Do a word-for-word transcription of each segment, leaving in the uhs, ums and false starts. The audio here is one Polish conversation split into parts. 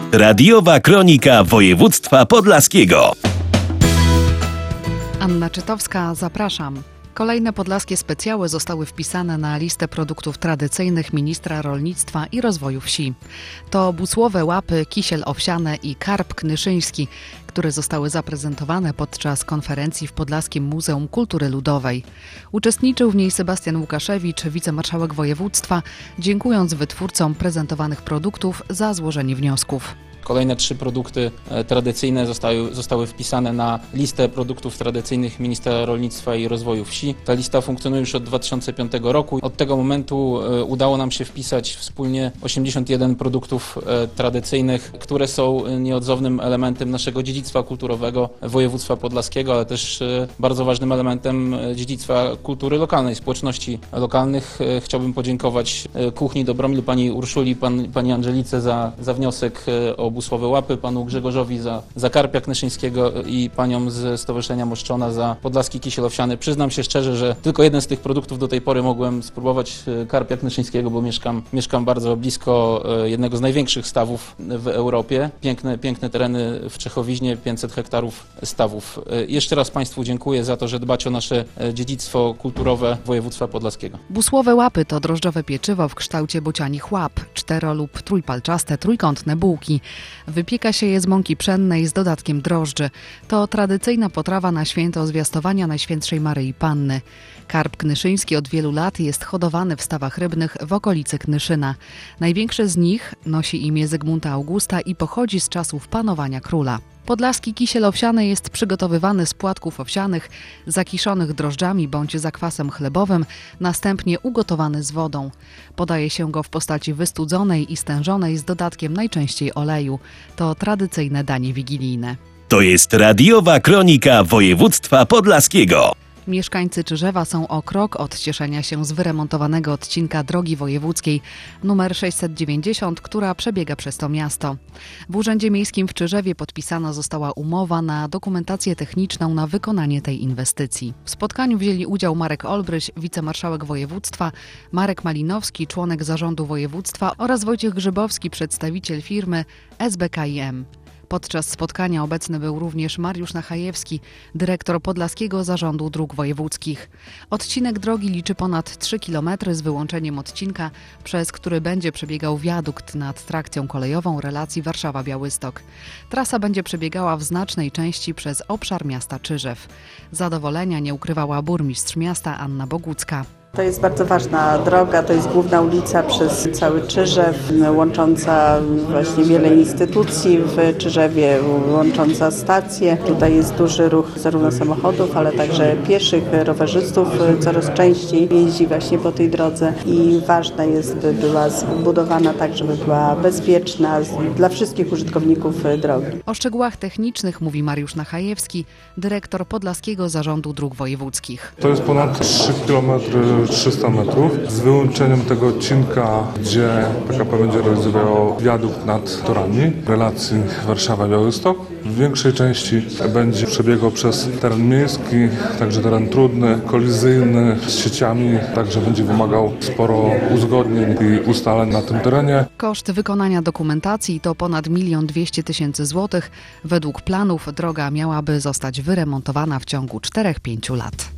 Radiowa kronika województwa podlaskiego. Anna Czytowska, zapraszam. Kolejne podlaskie specjały zostały wpisane na listę produktów tradycyjnych ministra rolnictwa i rozwoju wsi. To busłowe łapy, kisiel owsiane i karp knyszyński, które zostały zaprezentowane podczas konferencji w Podlaskim Muzeum Kultury Ludowej. Uczestniczył w niej Sebastian Łukaszewicz, wicemarszałek województwa, dziękując wytwórcom prezentowanych produktów za złożenie wniosków. Kolejne trzy produkty tradycyjne zostały, zostały wpisane na listę produktów tradycyjnych ministra rolnictwa i rozwoju wsi. Ta lista funkcjonuje już od dwa tysiące piątego roku. Od tego momentu udało nam się wpisać wspólnie osiemdziesiąt jeden produktów tradycyjnych, które są nieodzownym elementem naszego dziedzictwa kulturowego województwa podlaskiego, ale też bardzo ważnym elementem dziedzictwa kultury lokalnej, społeczności lokalnych. Chciałbym podziękować Kuchni Dobromil, pani Urszuli, pan, pani Angelice za, za wniosek o busłowe łapy, panu Grzegorzowi za, za karpia knyszyńskiego i paniom ze Stowarzyszenia Moszczona za podlaski kisiel owsiany. Przyznam się szczerze, że tylko jeden z tych produktów do tej pory mogłem spróbować, karpia knyszyńskiego, bo mieszkam, mieszkam bardzo blisko jednego z największych stawów w Europie. Piękne, piękne tereny w Czechowiźnie, pięćset hektarów stawów. Jeszcze raz państwu dziękuję za to, że dbacie o nasze dziedzictwo kulturowe województwa podlaskiego. Busłowe łapy to drożdżowe pieczywo w kształcie bocianich łap, cztero- lub trójpalczaste, trójkątne bułki. Wypieka się je z mąki pszennej z dodatkiem drożdży. To tradycyjna potrawa na święto zwiastowania Najświętszej Maryi Panny. Karp knyszyński od wielu lat jest hodowany w stawach rybnych w okolicy Knyszyna. Największy z nich nosi imię Zygmunta Augusta i pochodzi z czasów panowania króla. Podlaski kisiel owsiany jest przygotowywany z płatków owsianych, zakiszonych drożdżami bądź zakwasem chlebowym, następnie ugotowany z wodą. Podaje się go w postaci wystudzonej i stężonej z dodatkiem najczęściej oleju. To tradycyjne danie wigilijne. To jest radiowa kronika województwa podlaskiego. Mieszkańcy Czyżewa są o krok od cieszenia się z wyremontowanego odcinka drogi wojewódzkiej numer sześćset dziewięćdziesiąt, która przebiega przez to miasto. W Urzędzie Miejskim w Czyżewie podpisana została umowa na dokumentację techniczną na wykonanie tej inwestycji. W spotkaniu wzięli udział Marek Olbryś, wicemarszałek województwa, Marek Malinowski, członek zarządu województwa oraz Wojciech Grzybowski, przedstawiciel firmy S B K I M. Podczas spotkania obecny był również Mariusz Nachajewski, dyrektor Podlaskiego Zarządu Dróg Wojewódzkich. Odcinek drogi liczy ponad trzy kilometry z wyłączeniem odcinka, przez który będzie przebiegał wiadukt nad trakcją kolejową relacji Warszawa-Białystok. Trasa będzie przebiegała w znacznej części przez obszar miasta Czyżew. Zadowolenia nie ukrywała burmistrz miasta Anna Bogucka. To jest bardzo ważna droga, to jest główna ulica przez cały Czyżew, łącząca właśnie wiele instytucji w Czyżewie, łącząca stacje. Tutaj jest duży ruch zarówno samochodów, ale także pieszych, rowerzystów coraz częściej jeździ właśnie po tej drodze i ważne jest, by była zbudowana tak, żeby była bezpieczna dla wszystkich użytkowników drogi. O szczegółach technicznych mówi Mariusz Nachajewski, dyrektor Podlaskiego Zarządu Dróg Wojewódzkich. To jest ponad trzy kilometry trzysta metrów, z wyłączeniem tego odcinka, gdzie P K P będzie realizowało wiadukt nad torami relacji Warszawa-Białystok. W większej części będzie przebiegał przez teren miejski, także teren trudny, kolizyjny z sieciami, także będzie wymagał sporo uzgodnień i ustaleń na tym terenie. Koszt wykonania dokumentacji to ponad milion dwieście tysięcy złotych. Według planów droga miałaby zostać wyremontowana w ciągu czterech do pięciu lat.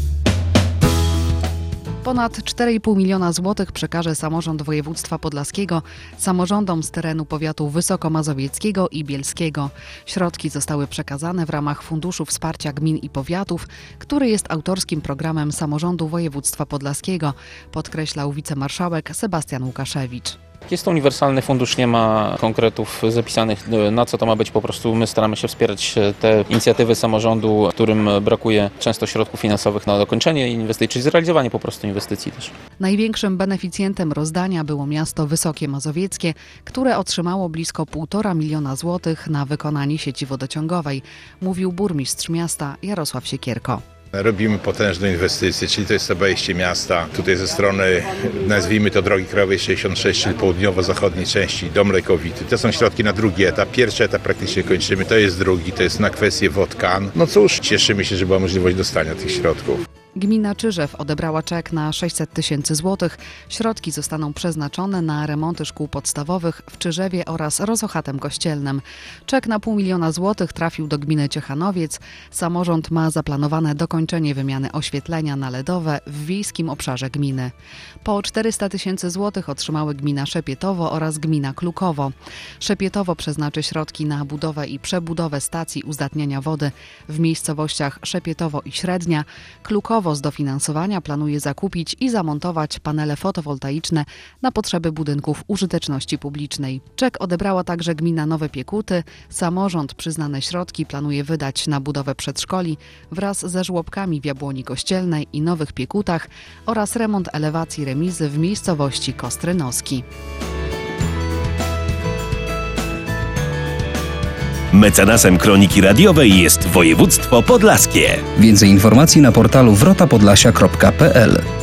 Ponad cztery i pół miliona złotych przekaże samorząd województwa podlaskiego samorządom z terenu powiatu wysokomazowieckiego i bielskiego. Środki zostały przekazane w ramach Funduszu Wsparcia Gmin i Powiatów, który jest autorskim programem samorządu województwa podlaskiego, podkreślał wicemarszałek Sebastian Łukaszewicz. Jest to uniwersalny fundusz, nie ma konkretów zapisanych, na co to ma być. Po prostu my staramy się wspierać te inicjatywy samorządu, którym brakuje często środków finansowych na dokończenie inwestycji, czy zrealizowanie po prostu inwestycji też. Największym beneficjentem rozdania było miasto Wysokie Mazowieckie, które otrzymało blisko półtora miliona złotych na wykonanie sieci wodociągowej, mówił burmistrz miasta Jarosław Siekierko. Robimy potężne inwestycje, czyli to jest obejście miasta. Tutaj ze strony, nazwijmy to drogi krajowej sześćdziesiąt sześć, czyli południowo-zachodniej części do Mlekowity. To są środki na drugi etap. Pierwszy etap praktycznie kończymy, to jest drugi, to jest na kwestię wod K A N. No cóż, cieszymy się, że była możliwość dostania tych środków. Gmina Czyżew odebrała czek na sześćset tysięcy złotych. Środki zostaną przeznaczone na remonty szkół podstawowych w Czyżewie oraz Rozochatem Kościelnym. Czek na pół miliona złotych trafił do gminy Ciechanowiec. Samorząd ma zaplanowane dokończenie wymiany oświetlenia na ledowe w wiejskim obszarze gminy. Po czterysta tysięcy złotych otrzymały gmina Szepietowo oraz gmina Klukowo. Szepietowo przeznaczy środki na budowę i przebudowę stacji uzdatniania wody w miejscowościach Szepietowo i Średnia. Klukowo z dofinansowania planuje zakupić i zamontować panele fotowoltaiczne na potrzeby budynków użyteczności publicznej. Czek odebrała także gmina Nowe Piekuty. Samorząd przyznane środki planuje wydać na budowę przedszkoli wraz ze żłobkami w Jabłoni Kościelnej i Nowych Piekutach oraz remont elewacji remizy w miejscowości Kostrynoski. Mecenasem Kroniki Radiowej jest województwo podlaskie. Więcej informacji na portalu wrota podlasia kropka p l.